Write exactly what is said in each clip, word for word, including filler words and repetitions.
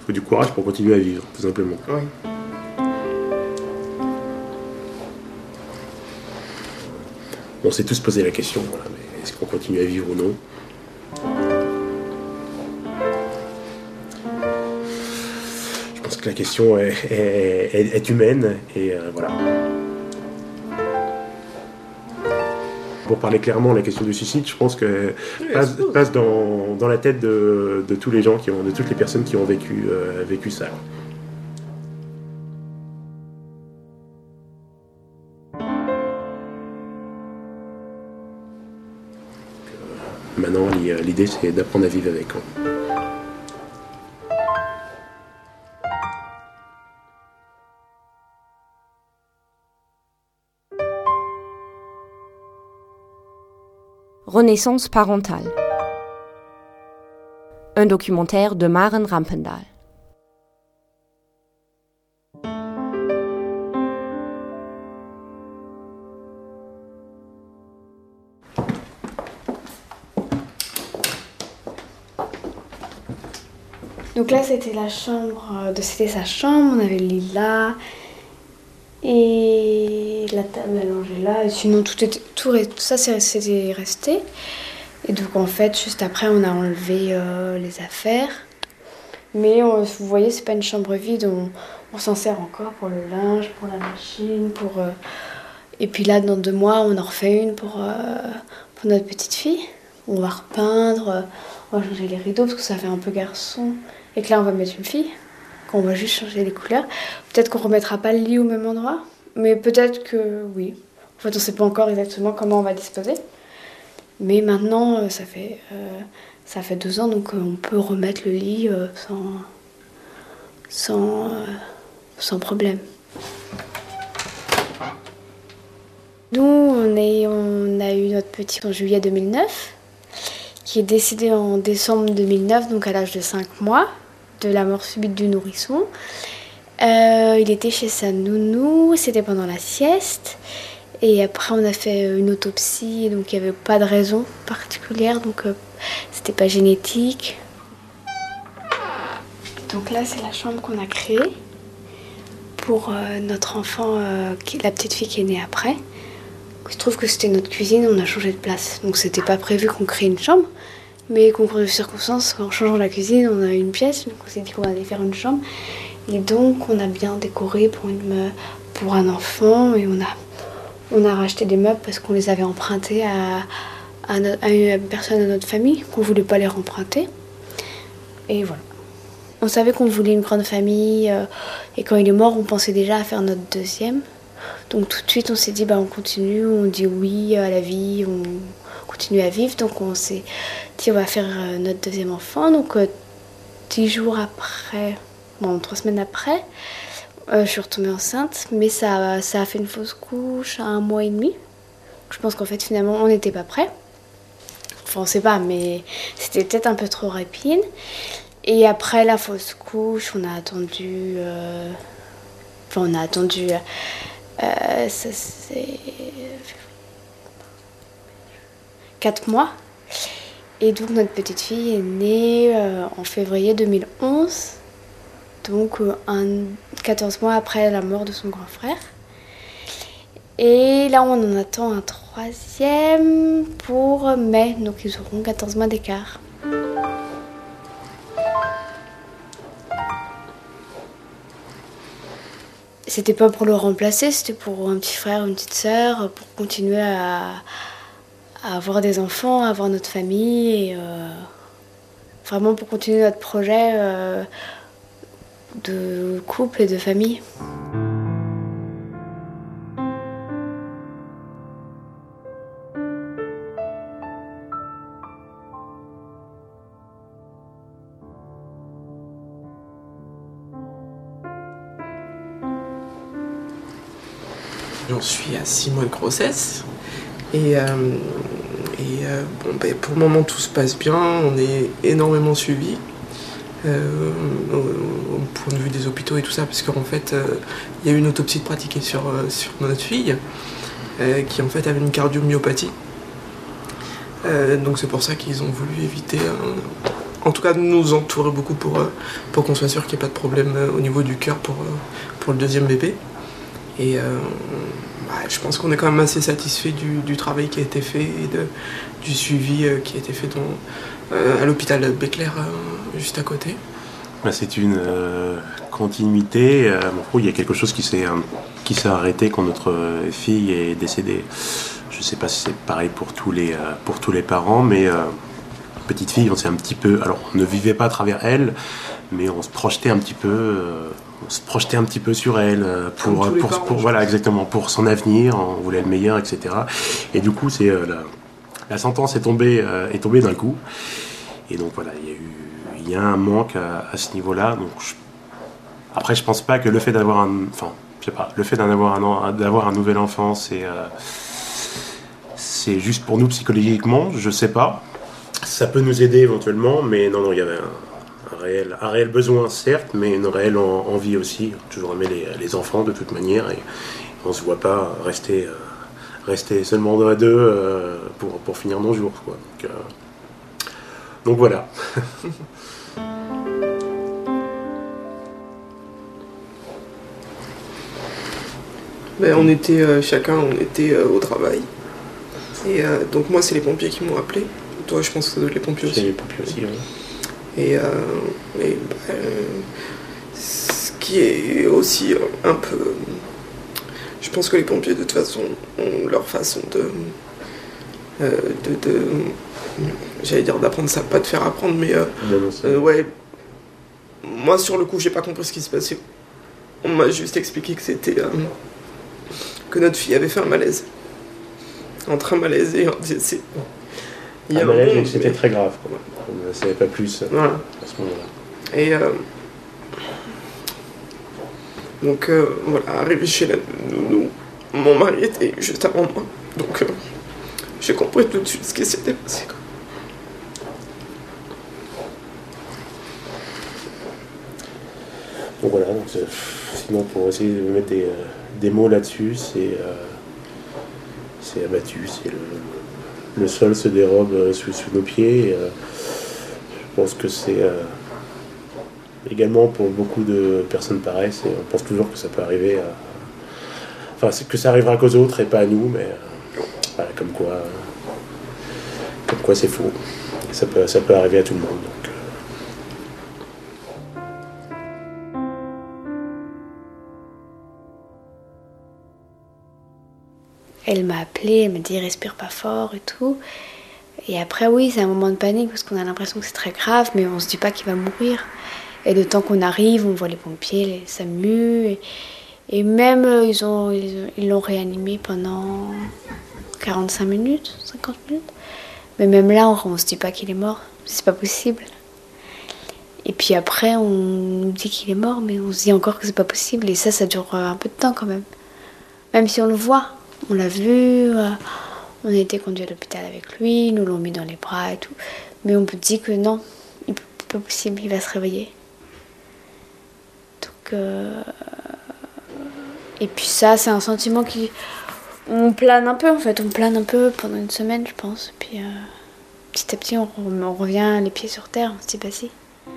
Il faut du courage pour continuer à vivre, tout simplement. Oui. On s'est tous posé la question, voilà, mais est-ce qu'on continue à vivre ou non? Je pense que la question est, est, est, est humaine, et euh, voilà. Pour parler clairement, la question du suicide, je pense que oui, passe, passe dans, dans la tête de, de tous les gens qui ont, de toutes les personnes qui ont vécu, euh, vécu ça. Maintenant, l'idée, c'est d'apprendre à vivre avec. Renaissance parentale. Un documentaire de Maren Rampendahl. Donc là, c'était la chambre, de, c'était sa chambre, on avait le lit là, et la table allongée là, et sinon tout, était, tout, tout ça c'était resté. Et donc en fait, juste après, on a enlevé euh, les affaires. Mais on, vous voyez, c'est pas une chambre vide, on, on s'en sert encore pour le linge, pour la machine, pour... Euh, et puis là, dans deux mois, on en refait une pour, euh, pour notre petite fille. On va repeindre, on va changer les rideaux parce que ça fait un peu garçon. Et que là, on va mettre une fille, qu'on va juste changer les couleurs. Peut-être qu'on ne remettra pas le lit au même endroit, mais peut-être que oui. En fait, on ne sait pas encore exactement comment on va disposer. Mais maintenant, ça fait, euh, ça fait deux ans, donc on peut remettre le lit euh, sans, sans, euh, sans problème. Nous, on, est, on a eu notre petit en juillet deux mille neuf, qui est décédé en décembre deux mille neuf, donc à l'âge de cinq mois. De la mort subite du nourrisson. Euh, il était chez sa nounou, c'était pendant la sieste. Et après, on a fait une autopsie, donc il n'y avait pas de raison particulière, donc euh, c'était pas génétique. Donc là, c'est la chambre qu'on a créée pour euh, notre enfant, euh, qui, la petite fille qui est née après. Il se trouve que c'était notre cuisine, on a changé de place. Donc c'était pas prévu qu'on crée une chambre. Mais concours de circonstances, en changeant la cuisine, on a eu une pièce, donc on s'est dit qu'on allait faire une chambre. Et donc on a bien décoré pour, une, pour un enfant et on a, on a racheté des meubles parce qu'on les avait empruntés à, à, no, à une personne de notre famille, qu'on ne voulait pas les remprunter. Et voilà. On savait qu'on voulait une grande famille euh, et quand il est mort, on pensait déjà à faire notre deuxième. Donc tout de suite, on s'est dit, bah, on continue, on dit oui à la vie, on continue à vivre. Donc on s'est dit, on va faire euh, notre deuxième enfant. Donc euh, dix jours après, bon, trois semaines après, euh, je suis retombée enceinte. Mais ça, ça a fait une fausse couche à un mois et demi. Je pense qu'en fait, finalement, on n'était pas prêts. Enfin, on ne sait pas, mais c'était peut-être un peu trop rapide. Et après la fausse couche, on a attendu... Euh... Enfin, on a attendu... Euh, ça, c'est... quatre mois. Et donc notre petite fille est née euh, en février deux mille onze, donc euh, un, quatorze mois après la mort de son grand frère. Et là on en attend un troisième pour mai, donc ils auront quatorze mois d'écart. C'était pas pour le remplacer, c'était pour un petit frère, une petite sœur, pour continuer à, à avoir des enfants, à avoir notre famille, et euh, vraiment pour continuer notre projet euh, de couple et de famille. J'en suis à six mois de grossesse et, euh, et euh, bon, ben, pour le moment tout se passe bien, on est énormément suivis euh, au, au point de vue des hôpitaux et tout ça, parce qu'en fait euh, il y a eu une autopsie de pratiquer sur, euh, sur notre fille euh, qui en fait avait une cardiomyopathie, euh, donc c'est pour ça qu'ils ont voulu éviter en tout cas nous entourer beaucoup pour, euh, pour qu'on soit sûr qu'il n'y ait pas de problème euh, au niveau du cœur pour, euh, pour le deuxième bébé. Et euh, bah, je pense qu'on est quand même assez satisfait du, du travail qui a été fait et de, du suivi euh, qui a été fait dans, euh, à l'hôpital Béclair, euh, juste à côté. Bah, c'est une euh, continuité. Euh, bon, il y a quelque chose qui s'est, euh, qui s'est arrêté quand notre fille est décédée. Je ne sais pas si c'est pareil pour tous les, euh, pour tous les parents, mais euh, petite fille, on s'est un petit peu... Alors, on ne vivait pas à travers elle, mais on se projetait un petit peu... Euh, on se projetait un petit peu sur elle pour, pour, pour, parents, pour voilà, exactement, pour son avenir, on voulait le meilleur, et cetera. Et du coup, c'est, euh, la, la sentence est tombée, euh, est tombée d'un coup. Et donc voilà, il y a eu, il y a un manque à, à ce niveau-là. Donc, je, après, je pense pas que le fait d'avoir un, enfin, je sais pas, le fait d'avoir un, d'avoir un nouvel enfant, c'est, euh, c'est juste pour nous psychologiquement, je sais pas. Ça peut nous aider éventuellement, mais non, non, il y avait un Un réel, un réel besoin, certes, mais une réelle en, envie aussi. On a toujours aimé les, les enfants de toute manière et on ne se voit pas rester, euh, rester seulement à deux euh, pour, pour finir nos jours, quoi. Donc, euh, donc voilà. Ben, on était euh, chacun, on était euh, au travail. Et euh, donc moi, c'est les pompiers qui m'ont appelé. Toi, je pense que les pompiers aussi. C'est les pompiers aussi, oui. Et, euh, et bah, ce qui est aussi un peu... Je pense que les pompiers, de toute façon, ont leur façon de... Euh, de, de j'allais dire d'apprendre ça, pas de faire apprendre, mais... Euh, euh, ouais. Moi, sur le coup, j'ai pas compris ce qui se passait. On m'a juste expliqué que c'était... Euh, que notre fille avait fait un malaise. Entre un malaise et un décès. Il y a un malaise, mais c'était mais... très grave, quoi. On ne savait pas plus voilà. à ce moment-là. Et euh, donc euh, voilà, arrivé chez la nounou, mon mari était juste avant moi. Donc euh, j'ai compris tout de suite ce qui s'était passé, quoi. Donc voilà, donc, sinon pour essayer de mettre des, euh, des mots là-dessus, c'est, euh, c'est abattu, c'est le, le sol se dérobe sous, sous nos pieds. Et, euh, je pense que c'est euh, également pour beaucoup de personnes pareilles, c'est, on pense toujours que ça peut arriver à, enfin c'est que ça arrivera qu'aux autres et pas à nous, mais euh, voilà, comme quoi euh, comme quoi c'est faux, et ça peut, ça peut arriver à tout le monde, donc, euh. Elle m'a appelée, elle m'a dit respire pas fort et tout. Et après, oui, c'est un moment de panique parce qu'on a l'impression que c'est très grave, mais on se dit pas qu'il va mourir. Et le temps qu'on arrive, on voit les pompiers, les SAMU. Et, et même, ils, ont, ils, ils l'ont réanimé pendant quarante-cinq minutes, cinquante minutes. Mais même là, on, on se dit pas qu'il est mort. C'est pas possible. Et puis après, on nous dit qu'il est mort, mais on se dit encore que c'est pas possible. Et ça, ça dure un peu de temps quand même. Même si on le voit, on l'a vu... Euh, on a été conduit à l'hôpital avec lui, ils nous l'ont mis dans les bras et tout. Mais on peut dire que non, c'est pas possible, il va se réveiller. Donc, euh... Et puis ça, c'est un sentiment qui... On plane un peu en fait, on plane un peu pendant une semaine, je pense. Et puis euh... petit à petit, on, on revient les pieds sur terre, on se dit bah si.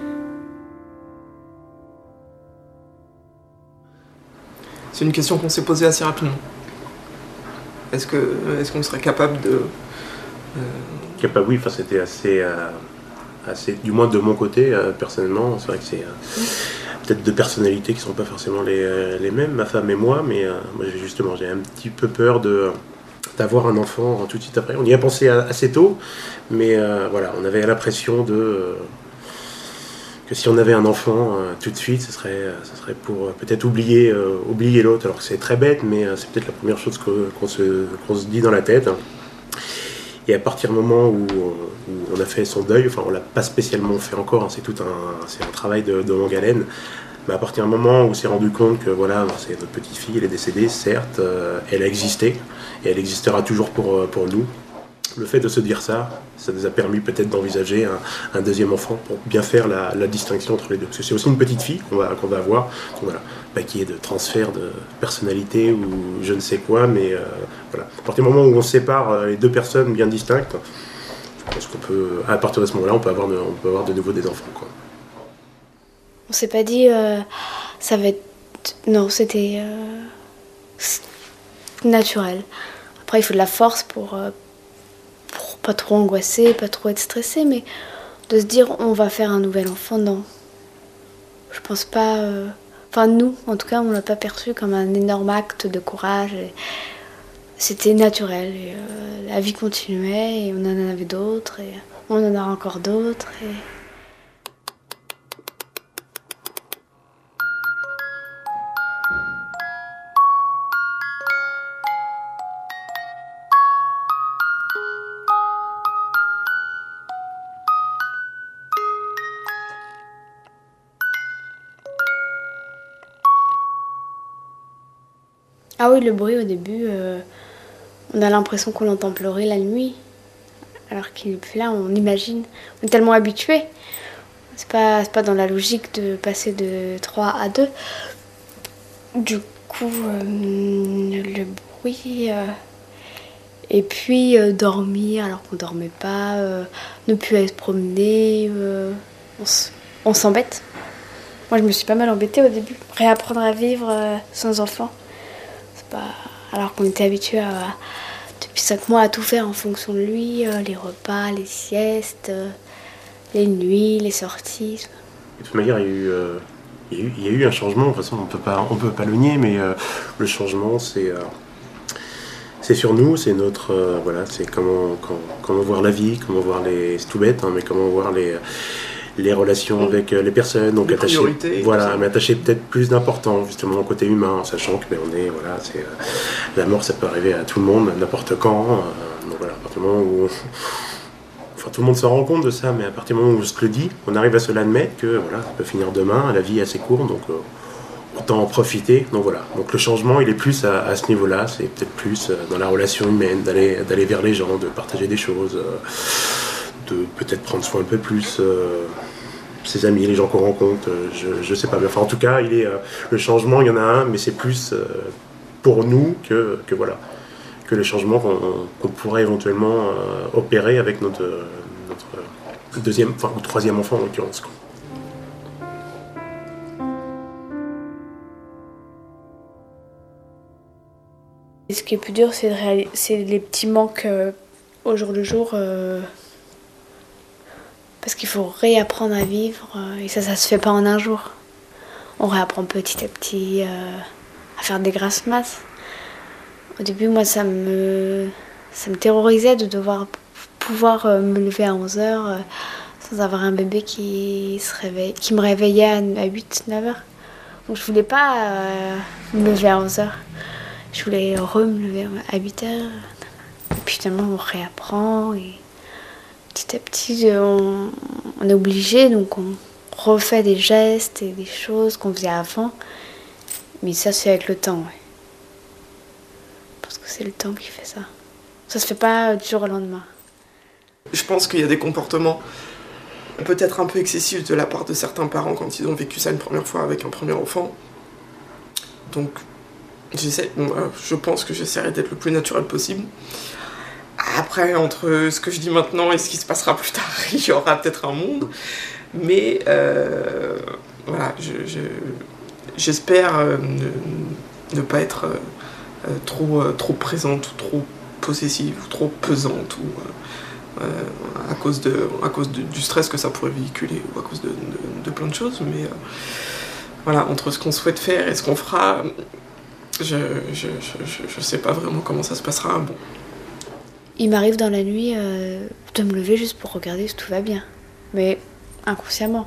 C'est une question qu'on s'est posée assez rapidement. Est-ce que, est-ce qu'on serait capable de... Euh... Capable, oui, enfin, c'était assez, euh, assez... Du moins de mon côté, euh, personnellement, c'est vrai que c'est euh, peut-être deux personnalités qui ne sont pas forcément les, euh, les mêmes, ma femme et moi, mais euh, moi, justement, j'ai un petit peu peur de, d'avoir un enfant tout de suite après. On y a pensé assez tôt, mais euh, voilà, on avait l'impression de... Euh, que si on avait un enfant euh, tout de suite, ce serait, euh, ce serait pour euh, peut-être oublier, euh, oublier l'autre. Alors que c'est très bête, mais euh, c'est peut-être la première chose que, qu'on, se, qu'on se dit dans la tête. Et à partir du moment où, où on a fait son deuil, enfin on l'a pas spécialement fait encore, hein, c'est tout un, c'est un travail de, de longue haleine. Mais à partir du moment où on s'est rendu compte que voilà, c'est notre petite fille, elle est décédée, certes, euh, elle a existé et elle existera toujours pour, pour nous. Le fait de se dire ça, ça nous a permis peut-être d'envisager un, un deuxième enfant pour bien faire la, la distinction entre les deux. Parce que c'est aussi une petite fille qu'on va, qu'on va avoir, donc voilà, pas qu'il y ait de transfert de personnalité ou je ne sais quoi, mais euh, voilà. À partir du moment où on sépare les deux personnes bien distinctes, je Est-ce qu'on peut, à partir de ce moment-là, on peut avoir de, on peut avoir de nouveau des enfants, quoi. On s'est pas dit euh, ça va être... Non, c'était euh, naturel. Après, il faut de la force pour, euh, pour pas trop angoisser, pas trop être stressé, mais de se dire on va faire un nouvel enfant, non. Je pense pas... Euh... Enfin, nous, en tout cas, on l'a pas perçu comme un énorme acte de courage. Et c'était naturel. Et, euh, la vie continuait et on en avait d'autres et on en a encore d'autres. Et... Ah oui, le bruit au début, euh, on a l'impression qu'on l'entend pleurer la nuit, alors qu'il n'est plus là, on imagine. On est tellement habitués. C'est pas, c'est pas dans la logique de passer de trois à deux. Du coup, euh, le bruit. Euh, et puis euh, dormir alors qu'on dormait pas, euh, ne plus aller se promener, euh, on, s- on s'embête. Moi, je me suis pas mal embêtée au début. Réapprendre à vivre euh, sans enfant. Alors qu'on était habitué à, depuis cinq mois à tout faire en fonction de lui, euh, les repas, les siestes, euh, les nuits, les sorties. De toute manière, il y a eu, euh, il y a eu, il y a eu un changement. De toute façon, on peut pas, on peut pas le nier, mais euh, le changement, c'est, euh, c'est sur nous, c'est notre, euh, voilà, c'est comment, comment, comment voir la vie, comment voir les, c'est tout bête, hein, mais comment voir les, les relations avec les personnes, donc les attacher, priorités, voilà, mais attacher peut-être plus d'importance justement au côté humain, en sachant que ben, on est, voilà, c'est euh, la mort, ça peut arriver à tout le monde, n'importe quand. Euh, donc voilà, à partir du moment où, enfin, tout le monde s'en rend compte de ça, mais à partir du moment où on se le dit, on arrive à se l'admettre que voilà, ça peut finir demain, la vie est assez courte, donc euh, autant en profiter. Donc voilà, donc le changement, il est plus à, à ce niveau-là, c'est peut-être plus euh, dans la relation humaine, d'aller, d'aller vers les gens, de partager des choses. Euh, de peut-être prendre soin un peu plus euh, ses amis, les gens qu'on rencontre, euh, je, je sais pas, mais enfin en tout cas il est, euh, le changement il y en a un, mais c'est plus euh, pour nous que, que voilà, que les changements qu'on, qu'on pourrait éventuellement euh, opérer avec notre, notre deuxième, enfin ou troisième enfant en l'occurrence, quoi. Et ce qui est plus dur, c'est, de réalis- c'est les petits manques euh, au jour le jour. Euh, parce qu'il faut réapprendre à vivre. Euh, et ça, ça se fait pas en un jour. On réapprend petit à petit euh, à faire des grasses masses. Au début, moi, ça me, ça me terrorisait de devoir p- pouvoir euh, me lever à onze heures euh, sans avoir un bébé qui, se réveille, qui me réveillait à, à huit neuf heures. Donc je voulais pas euh, me lever à onze heures. Je voulais re-me lever à huit heures. Et puis finalement, on réapprend. Et petit à petit, on, on est obligé. Donc on refait des gestes et des choses qu'on faisait avant. Mais ça, c'est avec le temps, ouais. Parce que c'est le temps qui fait ça. Ça se fait pas du jour au lendemain. Je pense qu'il y a des comportements peut-être un peu excessifs de la part de certains parents quand ils ont vécu ça une première fois avec un premier enfant. Donc, j'essaie, bon, voilà, je pense que j'essaierai d'être le plus naturel possible. Après, entre ce que je dis maintenant et ce qui se passera plus tard, il y aura peut-être un monde. Mais euh, voilà, je, je, j'espère euh, ne, ne pas être euh, trop, euh, trop présente ou trop possessive ou trop pesante ou euh, euh, à cause, de, à cause de, du stress que ça pourrait véhiculer ou à cause de, de, de plein de choses. Mais euh, voilà, entre ce qu'on souhaite faire et ce qu'on fera, je je, je, je, je sais pas vraiment comment ça se passera. Bon. Il m'arrive dans la nuit euh, de me lever juste pour regarder si tout va bien. Mais inconsciemment.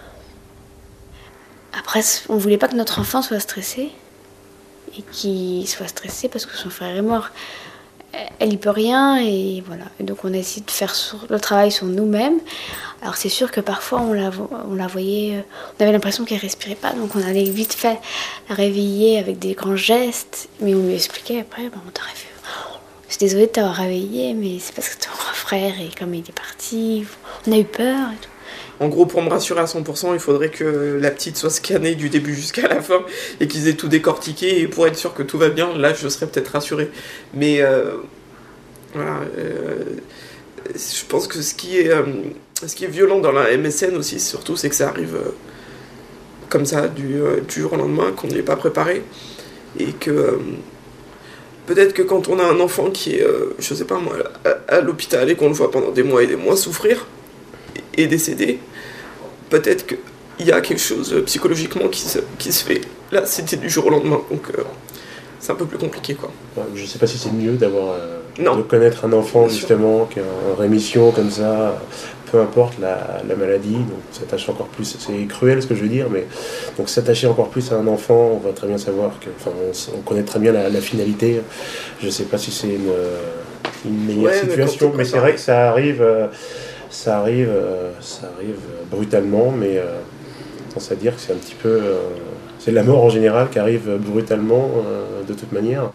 Après, on voulait pas que notre enfant soit stressé. Et qu'il soit stressé parce que son frère est mort. Elle y peut rien et voilà. Et donc on a essayé de faire sur, le travail sur nous-mêmes. Alors c'est sûr que parfois on la, on la voyait, on avait l'impression qu'elle respirait pas, donc on allait vite fait la réveiller avec des grands gestes. Mais on lui expliquait après, bon, on t'aurait vu. Je suis désolée de t'avoir réveillée, mais c'est parce que ton frère et comme il est parti, on a eu peur et tout. En gros, pour me rassurer à cent pour cent, il faudrait que la petite soit scannée du début jusqu'à la fin et qu'ils aient tout décortiqué. Et pour être sûr que tout va bien, là, je serais peut-être rassurée. Mais euh, voilà, euh, je pense que ce qui est, euh, ce qui est violent dans la M S N aussi, surtout, c'est que ça arrive euh, comme ça, du, euh, du jour au lendemain, qu'on n'y est pas préparé. Et que euh, peut-être que quand on a un enfant qui est, euh, je sais pas moi, à, à l'hôpital et qu'on le voit pendant des mois et des mois souffrir et, et décéder, peut-être qu'il y a quelque chose euh, psychologiquement qui se, qui se fait. Là, c'était du jour au lendemain, donc euh, c'est un peu plus compliqué, quoi. Je sais pas si c'est mieux d'avoir euh, Non. de connaître un enfant Bien justement qui est en rémission comme ça, peu importe la, la maladie, donc s'attacher encore plus, c'est cruel ce que je veux dire, mais donc s'attacher encore plus à un enfant, on va très bien savoir que, enfin, on, on connaît très bien la, la finalité. Je sais pas si c'est une, une meilleure Ouais, situation, mais, mais c'est vrai que ça arrive, euh, ça arrive, euh, ça arrive brutalement, mais euh, tendance à dire que c'est un petit peu, euh, c'est la mort en général qui arrive brutalement euh, de toute manière.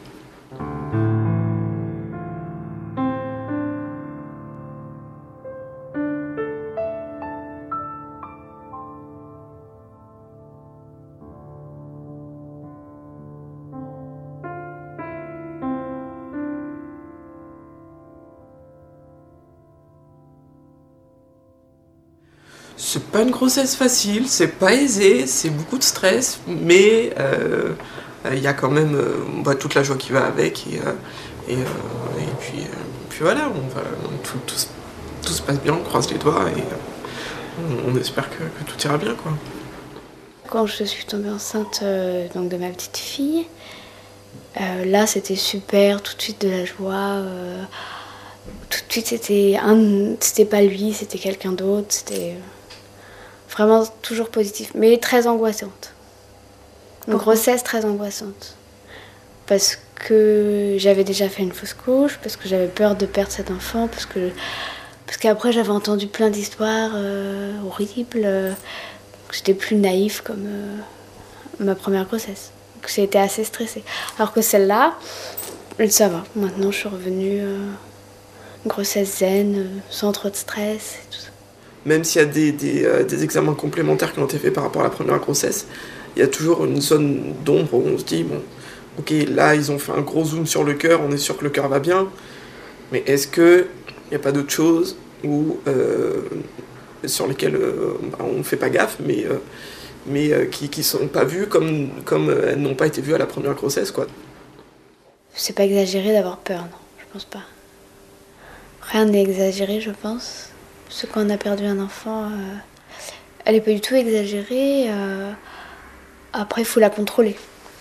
C'est pas une grossesse facile, c'est pas aisé, c'est beaucoup de stress, mais il euh, y a quand même euh, bah, toute la joie qui va avec, et, euh, et, euh, et puis, euh, puis voilà, on va, tout, tout, tout se passe bien, on croise les doigts, et euh, on, on espère que, que tout ira bien, quoi. Quand je suis tombée enceinte euh, donc de ma petite fille, euh, là c'était super, tout de suite de la joie. Euh, tout de suite c'était un, c'était pas lui, c'était quelqu'un d'autre, c'était vraiment toujours positif, mais très angoissante. Une Pourquoi ? grossesse très angoissante. Parce que j'avais déjà fait une fausse couche, parce que j'avais peur de perdre cet enfant, parce que parce qu'après j'avais entendu plein d'histoires euh, horribles. Euh, J'étais plus naïve comme euh, ma première grossesse. Donc j'ai été assez stressée. Alors que celle-là, ça va. Maintenant, je suis revenue euh, grossesse zen, euh, sans trop de stress et tout ça. Même s'il y a des, des, euh, des examens complémentaires qui ont été faits par rapport à la première grossesse, il y a toujours une zone d'ombre où on se dit, bon, ok, là, ils ont fait un gros zoom sur le cœur, on est sûr que le cœur va bien, mais est-ce qu'il n'y a pas d'autres choses où... Euh, sur lesquelles euh, bah, on ne fait pas gaffe, mais, euh, mais euh, qui ne sont pas vues comme, comme euh, elles n'ont pas été vues à la première grossesse, quoi. C'est pas exagéré d'avoir peur, non, je pense pas. Rien n'est exagéré, je pense. Parce que quand on a perdu un enfant, euh, elle est pas du tout exagérée. Euh, après, il faut la contrôler.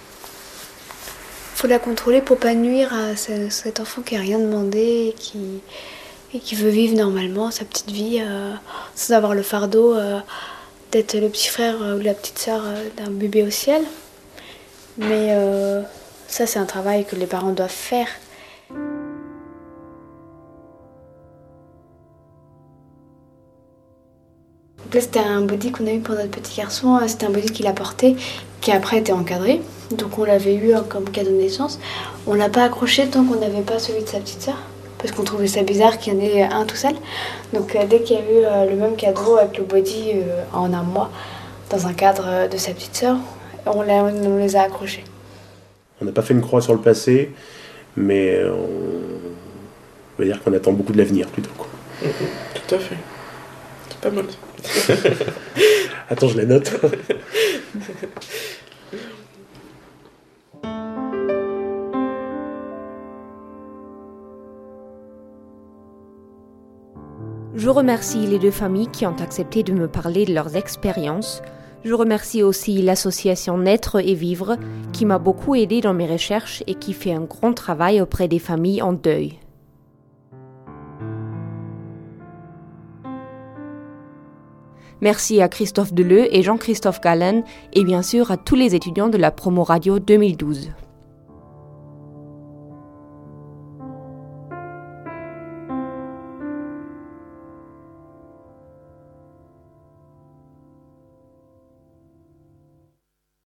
Il faut la contrôler pour pas nuire à ce, cet enfant qui n'a rien demandé et qui... et qui veut vivre normalement sa petite vie euh, sans avoir le fardeau euh, d'être le petit frère euh, ou la petite sœur euh, d'un bébé au ciel. Mais euh, ça, c'est un travail que les parents doivent faire. Donc là, c'était un body qu'on a eu pour notre petit garçon. C'était un body qu'il a porté, qui après été encadré. Donc on l'avait eu comme cadeau de naissance. On l'a pas accroché tant qu'on n'avait pas celui de sa petite sœur. Parce qu'on trouvait ça bizarre qu'il y en ait un tout seul. Donc euh, dès qu'il y a eu euh, le même cadeau avec le body euh, en un mois, dans un cadre euh, de sa petite sœur, on, l'a, on les a accrochés. On n'a pas fait une croix sur le passé, mais on, on va dire qu'on attend beaucoup de l'avenir plutôt, quoi. Mmh, tout à fait. C'est pas mal. Attends, je la note. Je remercie les deux familles qui ont accepté de me parler de leurs expériences. Je remercie aussi l'association Naître et Vivre qui m'a beaucoup aidée dans mes recherches et qui fait un grand travail auprès des familles en deuil. Merci à Christophe Deleu et Jean-Christophe Gallen et bien sûr à tous les étudiants de la promo radio deux mille douze.